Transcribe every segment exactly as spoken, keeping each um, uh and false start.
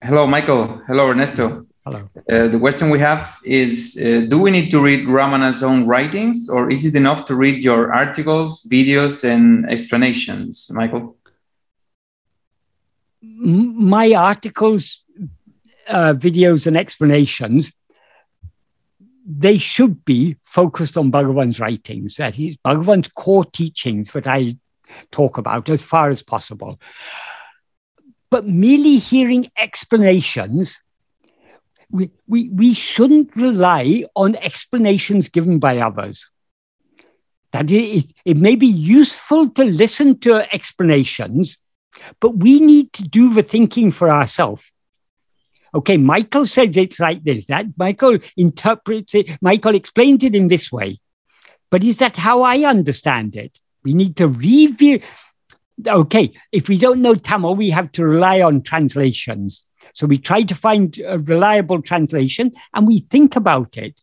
Hello, Michael. Hello, Ernesto. Hello. Uh, the question we have is, uh, do we need to read Ramana's own writings, or is it enough to read your articles, videos, and explanations, Michael? My articles, uh, videos, and explanations, they should be focused on Bhagavan's writings. That is Bhagavan's core teachings that I talk about as far as possible. But merely hearing explanations, we, we, we shouldn't rely on explanations given by others. That it, it may be useful to listen to explanations, but we need to do the thinking for ourselves. Okay, Michael says it's like this. That Michael interprets it, Michael explains it in this way. But is that how I understand it? We need to review. Okay, if we don't know Tamil, we have to rely on translations. So we try to find a reliable translation and we think about it.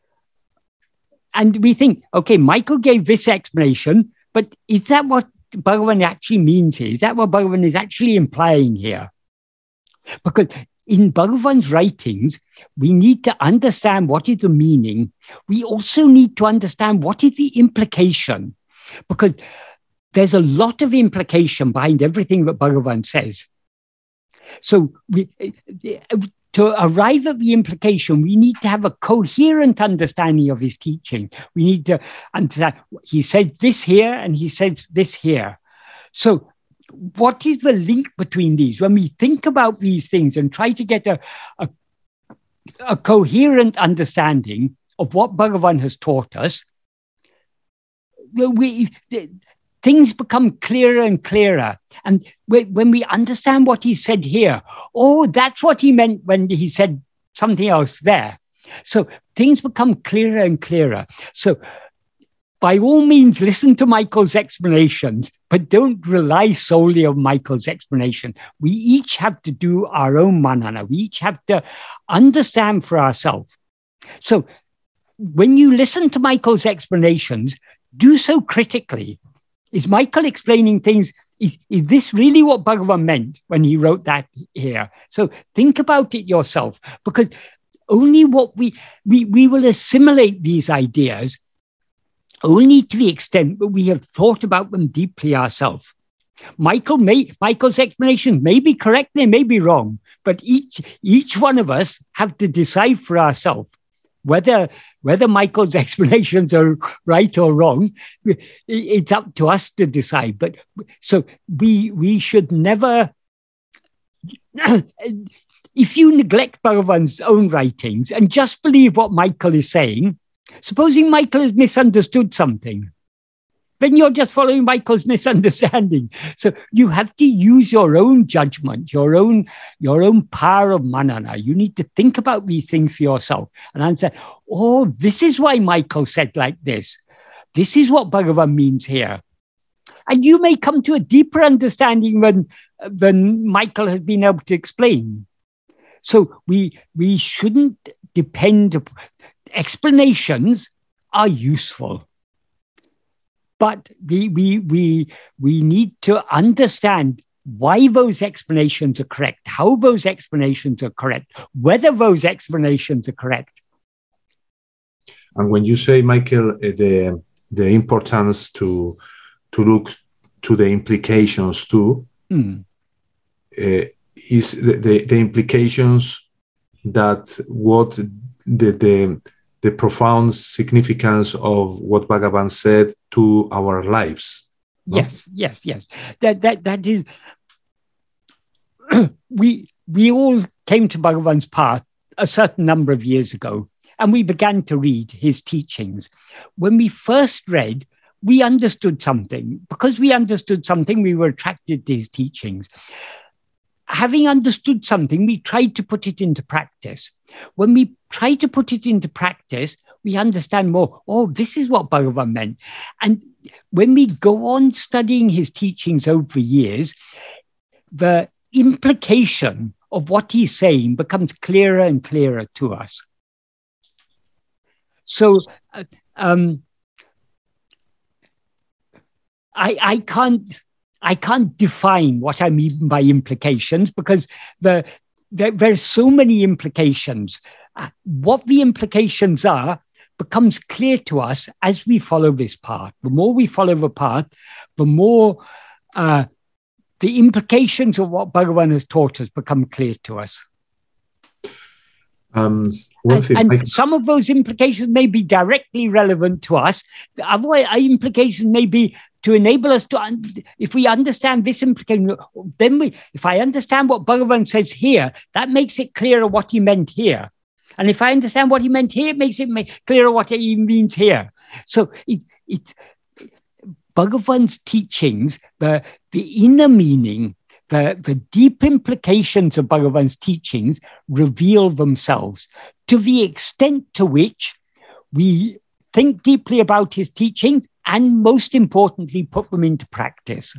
And we think, okay, Michael gave this explanation, but is that what Bhagavan actually means here? Is that what Bhagavan is actually implying here? Because in Bhagavan's writings, we need to understand what is the meaning. We also need to understand what is the implication. Because there's a lot of implication behind everything that Bhagavan says. So we, to arrive at the implication, we need to have a coherent understanding of his teaching. We need to understand, he said this here and he says this here. So what is the link between these? When we think about these things and try to get a, a, a coherent understanding of what Bhagavan has taught us, we... things become clearer and clearer. And when we understand what he said here, oh, that's what he meant when he said something else there. So things become clearer and clearer. So by all means, listen to Michael's explanations, but don't rely solely on Michael's explanation. We each have to do our own manana. We each have to understand for ourselves. So when you listen to Michael's explanations, do so critically. Is Michael explaining things? Is, is this really what Bhagavan meant when he wrote that here? So think about it yourself, because only what we, we, we will assimilate these ideas only to the extent that we have thought about them deeply ourselves. Michael may, Michael's explanation may be correct, they may be wrong, but each, each one of us have to decide for ourselves whether Whether Michael's explanations are right or wrong, it's up to us to decide. But so we we should never, if you neglect Bhagavan's own writings and just believe what Michael is saying, supposing Michael has misunderstood something, then you're just following Michael's misunderstanding. So you have to use your own judgment, your own, your own power of manana. You need to think about these things for yourself and answer, oh, this is why Michael said like this. This is what Bhagavan means here. And you may come to a deeper understanding than, than Michael has been able to explain. So we, we shouldn't depend, explanations are useful. But we, we, we, we need to understand why those explanations are correct, how those explanations are correct, whether those explanations are correct. And when you say, Michael, the, the importance to, to look to the implications too, mm. uh, is the, the, the implications that what the, the the profound significance of what Bhagavan said to our lives. No? Yes, yes, yes. That that that is. we we all came to Bhagavan's path a certain number of years ago, and we began to read his teachings. When we first read, we understood something. Because we understood something, we were attracted to his teachings. Having understood something, we tried to put it into practice. When we try to put it into practice, we understand more. Oh, this is what Bhagavan meant. And when we go on studying his teachings over years, the implication of what he's saying becomes clearer and clearer to us. So uh, um, I, I can't I can't define what I mean by implications, because the there, there's so many implications. Uh, what the implications are becomes clear to us as we follow this path. The more we follow the path, the more uh, the implications of what Bhagavan has taught us become clear to us. Um, and and I... some of those implications may be directly relevant to us. Other implications may be to enable us to, un- if we understand this implication, then we, if I understand what Bhagavan says here, that makes it clearer what he meant here. And if I understand what he meant here, it makes it make clearer what he means here. So it, it's Bhagavan's teachings, the, the inner meaning, the, the deep implications of Bhagavan's teachings reveal themselves to the extent to which we think deeply about his teachings and, most importantly, put them into practice.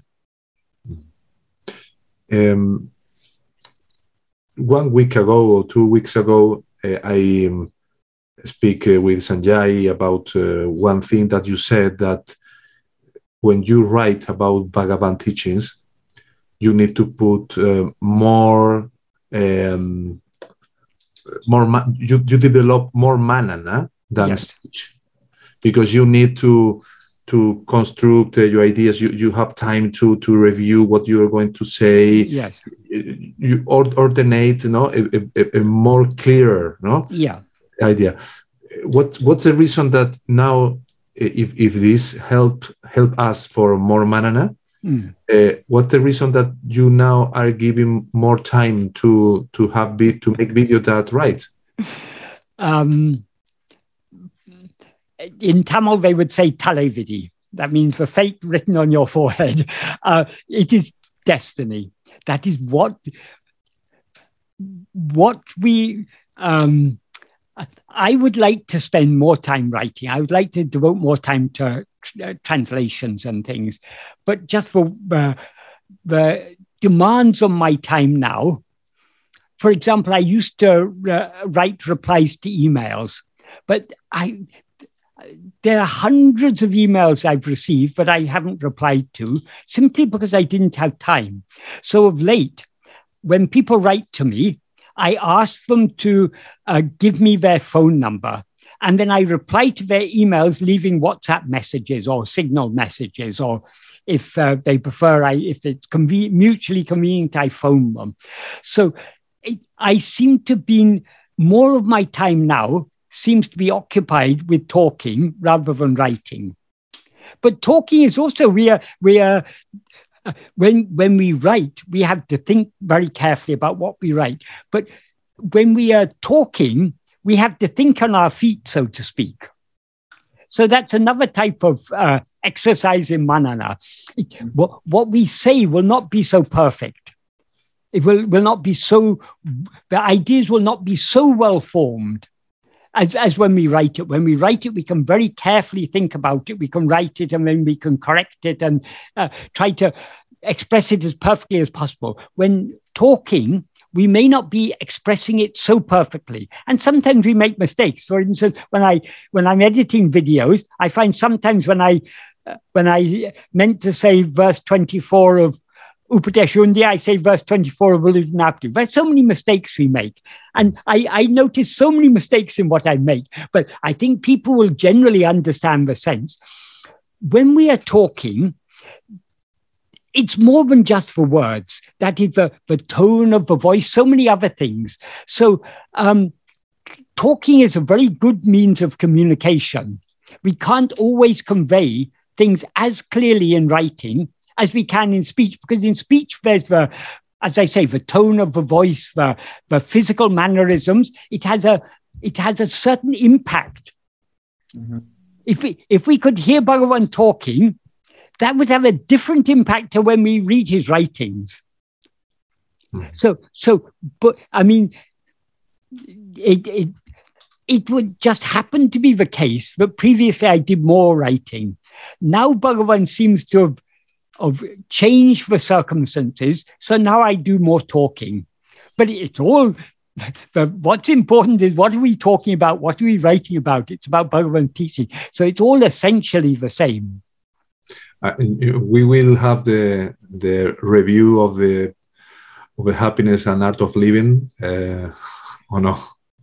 Um, one week ago or two weeks ago, uh, I um, speak uh, with Sanjay about uh, one thing that you said, that when you write about Bhagavan teachings, you need to put uh, more, um, more ma- you, you develop more manana than yes. speech, because you need to to construct uh, your ideas. You you have time to to review what you are going to say. Yes, you ord- ordinate, you know, a, a, a more clearer, no, yeah, idea. What what's the reason that now, if if this help help us for more manana? Mm. Uh, what's the reason that you now are giving more time to to have be, to make video that right? Um, in Tamil, they would say talevidi. That means the fate written on your forehead. Uh, it is destiny. That is what what we. Um, I would like to spend more time writing. I would like to devote more time to uh, translations and things, but just for uh, the demands on my time now. For example, I used to uh, write replies to emails, but I there are hundreds of emails I've received that I haven't replied to simply because I didn't have time. So of late, when people write to me, I ask them to uh, give me their phone number, and then I reply to their emails, leaving WhatsApp messages or Signal messages, or if uh, they prefer, I, if it's conven- mutually convenient, I phone them. So it, I seem to be, more of my time now seems to be occupied with talking rather than writing. But talking is also, we are, we are, Uh, when when we write, we have to think very carefully about what we write. But when we are talking, we have to think on our feet, so to speak. So that's another type of uh, exercise in manana. It, what, what we say will not be so perfect. It will, will not be so, the ideas will not be so well formed as, as when we write it. When we write it, we can very carefully think about it. We can write it and then we can correct it and uh, try to express it as perfectly as possible. When talking, we may not be expressing it so perfectly. And sometimes we make mistakes. For instance, when, I, when I'm editing videos, I find sometimes when I, uh, when I meant to say verse twenty-four of Upadesh Undi, I say verse twenty-four of Uludnapti. There's so many mistakes we make. And I, I notice so many mistakes in what I make, but I think people will generally understand the sense. When we are talking, it's more than just the words. That is the, the tone of the voice, so many other things. So um, talking is a very good means of communication. We can't always convey things as clearly in writing as we can in speech, because in speech there's the, as I say, the tone of the voice, the, the physical mannerisms. It has a it has a certain impact. Mm-hmm. If we if we could hear Bhagavan talking, that would have a different impact to when we read his writings. Mm-hmm. So so, but I mean, it it it would just happen to be the case that previously I did more writing. Now Bhagavan seems to have of change the circumstances, so now I do more talking. But it's all, the, what's important is what are we talking about, what are we writing about? It's about Bhagavan teaching. So it's all essentially the same. Uh, we will have the the review of the of the Happiness and Art of Living, uh, or no?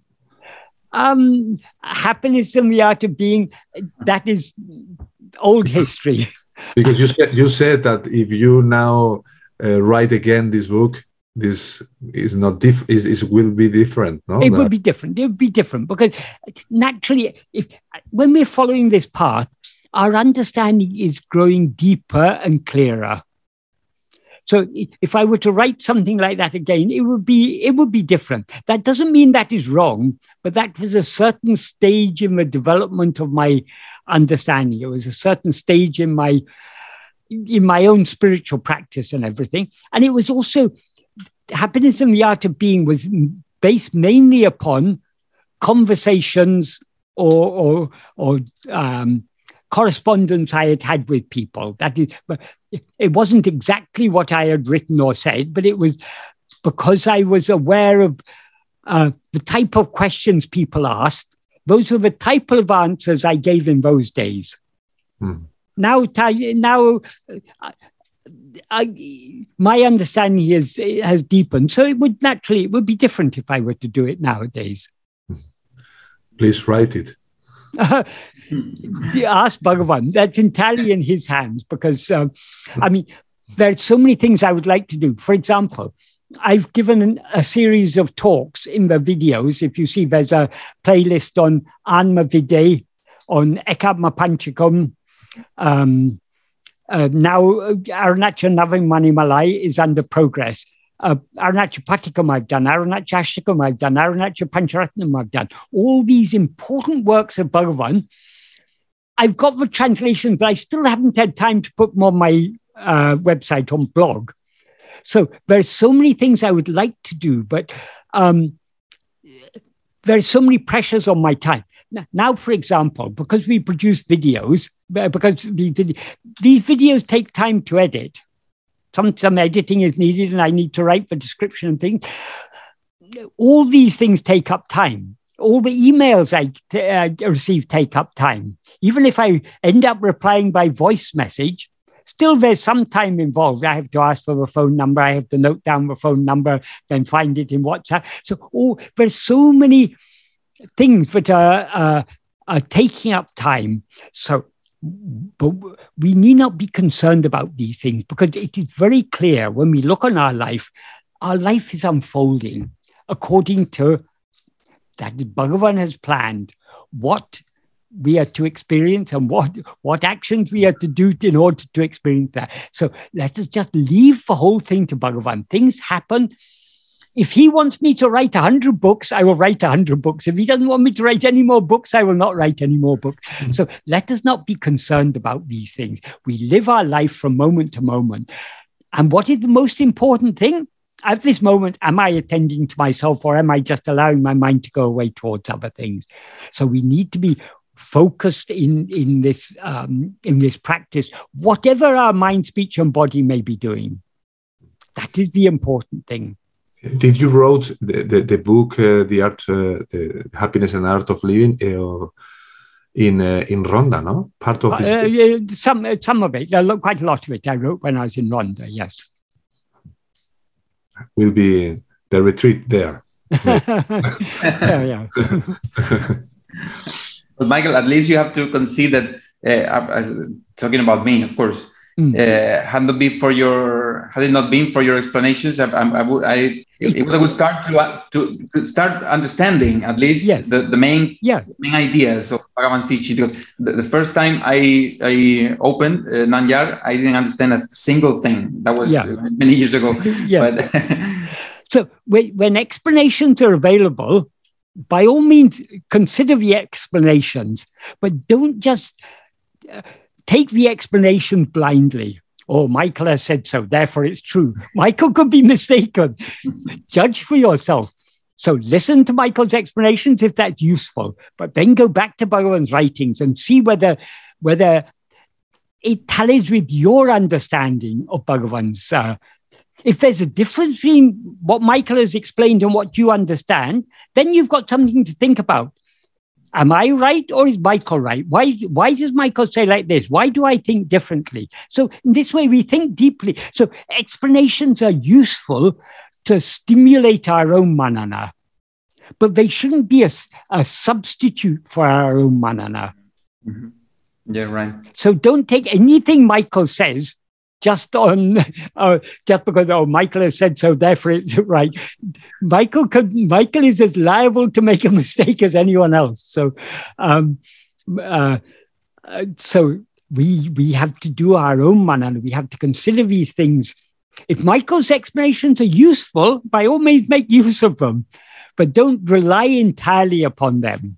Um, happiness and the Art of Being, that is old history. Because you said, you said that if you now uh, write again this book, this is not diff is, is will be different, no? It will be different. It will be different because naturally, if when we're following this path, our understanding is growing deeper and clearer. So if I were to write something like that again, it would be it would be different. That doesn't mean that is wrong, but that was a certain stage in the development of my understanding. It was a certain stage in my in my own spiritual practice and everything. And it was also Happiness and the Art of Being was based mainly upon conversations or or, or um, correspondence I had had with people. That is, it wasn't exactly what I had written or said, but it was because I was aware of uh, the type of questions people asked. Those were the type of answers I gave in those days. Hmm. Now, now. Uh, I, my understanding is it has deepened, so it would naturally it would be different if I were to do it nowadays. Please write it. Uh, ask Bhagavan. That's entirely in his hands because um, I mean there are so many things I would like to do. For example, I've given an, a series of talks in the videos. If you see, there's a playlist on Anma Vide, on Ekatma Panchakam. Um, Uh, now, Arunacha Navamani Malai is under progress. Uh, Arunacha Patikam I've done, Arunacha Ashtakam I've done, Arunacha Pancharatnam I've done. All these important works of Bhagavan. I've got the translations, but I still haven't had time to put them on my uh, website, on blog. So there's so many things I would like to do, but um, there's so many pressures on my time. Now, for example, because we produce videos, because the, these videos take time to edit. Some, some editing is needed and I need to write the description and things. All these things take up time. All the emails I uh, receive take up time. Even if I end up replying by voice message, still there's some time involved. I have to ask for the phone number. I have to note down the phone number, then find it in WhatsApp. So oh, there's so many things that are, uh, are taking up time. So, but we need not be concerned about these things because it is very clear when we look on our life, our life is unfolding according to that Bhagavan has planned what we are to experience and what, what actions we are to do in order to experience that. So let us just leave the whole thing to Bhagavan. Things happen. If he wants me to write a hundred books, I will write a hundred books. If he doesn't want me to write any more books, I will not write any more books. Mm-hmm. So let us not be concerned about these things. We live our life from moment to moment. And what is the most important thing? At this moment, am I attending to myself or am I just allowing my mind to go away towards other things? So we need to be focused in, in, this, um, in this practice, whatever our mind, speech, and body may be doing. That is the important thing. Did you wrote the, the, the book, uh, the art, uh, the Happiness and Art of Living, uh, in uh, in Ronda, no? Part of this. Uh, uh, some some of it, uh, quite a lot of it, I wrote when I was in Ronda. Yes. Will be the retreat there. yeah, yeah. But Michael, at least you have to concede that. Uh, uh, talking about me, of course. Mm. Uh, had not been for your, had it not been for your explanations, I, I, I would, I, it, it was a good start to uh, to, to start understanding at least yes. the, the main yeah. main ideas of Bhagavan's teaching. Because the, the first time I I opened uh, Nanyar, I didn't understand a single thing. That was yeah. many years ago. yeah. But so when, when explanations are available, by all means consider the explanations, but don't just. Uh, Take the explanation blindly. Oh, Michael has said so, therefore it's true. Michael could be mistaken. Judge for yourself. So listen to Michael's explanations if that's useful, but then go back to Bhagavan's writings and see whether, whether it tallies with your understanding of Bhagavan's. Uh, if there's a difference between what Michael has explained and what you understand, then you've got something to think about. Am I right or is Michael right? Why, why does Michael say like this? Why do I think differently? So in this way, we think deeply. So explanations are useful to stimulate our own manana, but they shouldn't be a, a substitute for our own manana. Mm-hmm. Yeah, right. So don't take anything Michael says just on uh, just because oh Michael has said so, therefore it's right. Michael could Michael is as liable to make a mistake as anyone else. So, um, uh, uh, so we we have to do our own manana. We have to consider these things. If Michael's explanations are useful, by all means make use of them, but don't rely entirely upon them.